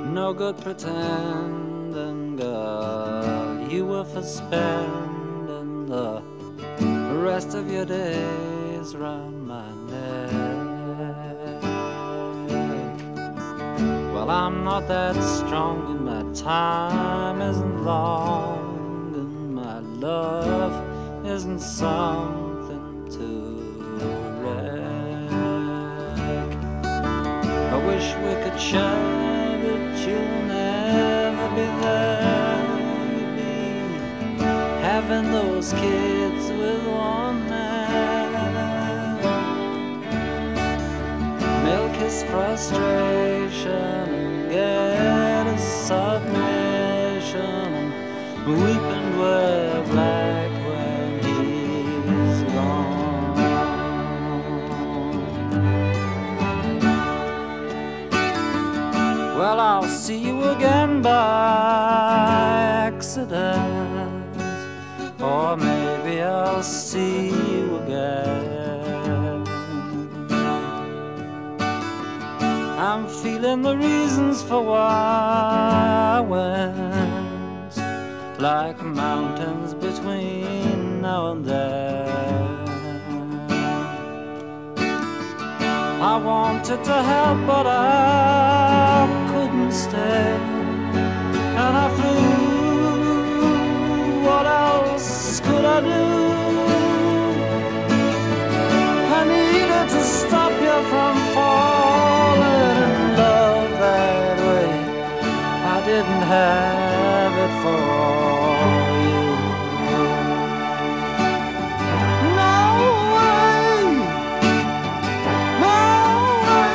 No good pretending, girl, you were for spending the rest of your days round my neck. Well, I'm not that strong and my time isn't long and my love isn't something to wreck. I wish we could share, but you'll never be there. You'll be having those kids with one man. Milk his frustration and get his submission, and weep and wear black when he's gone. Well, I'll see you again by accident, or maybe I'll see you again. I'm feeling the reasons for why I went, like mountains between now and then. I wanted to help, but I couldn't stay, and I flew. What else could I do? I needed to stop you from falling in love that way. I didn't have it for you. No way, no way.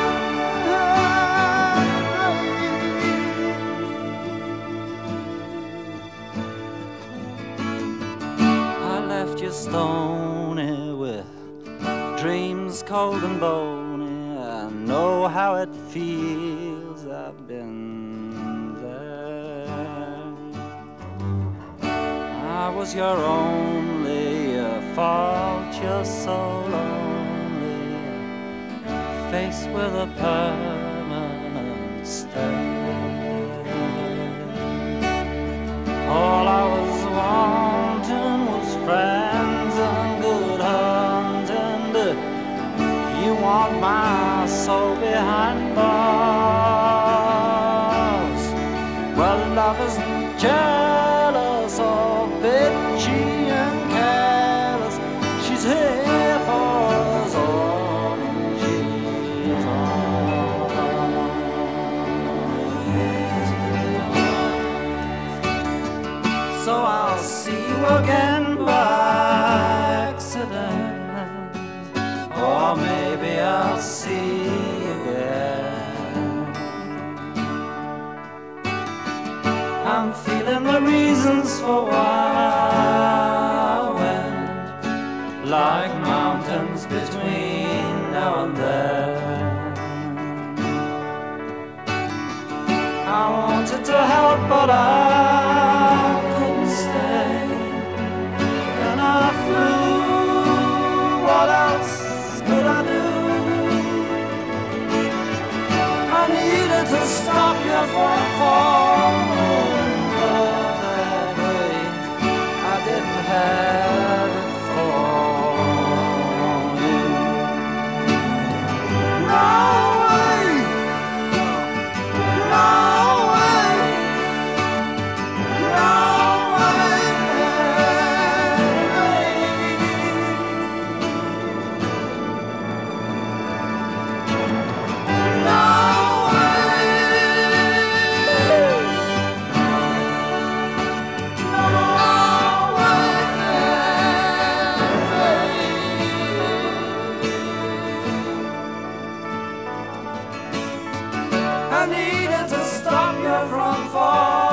I left you stony with dreams cold and bony. I know how it feels, I've been there. I was your only fault, you're so lonely, faced with a permanent stare. All I was wanting was friends and good hunting, but you want my soul behind bars. Well, love isn't jealous or bitchy and careless. She's here for us all, and she's ours. So I'll see you again by accident, or maybe I'll see you again. I'm feeling the reasons for why I went, like mountains between now and then. I wanted to help, but I couldn't stay, and I flew. What else could I do? I needed to stop you from falling in love that way. I didn't have it for you. No way, no way, no way. I needed to stop you from falling.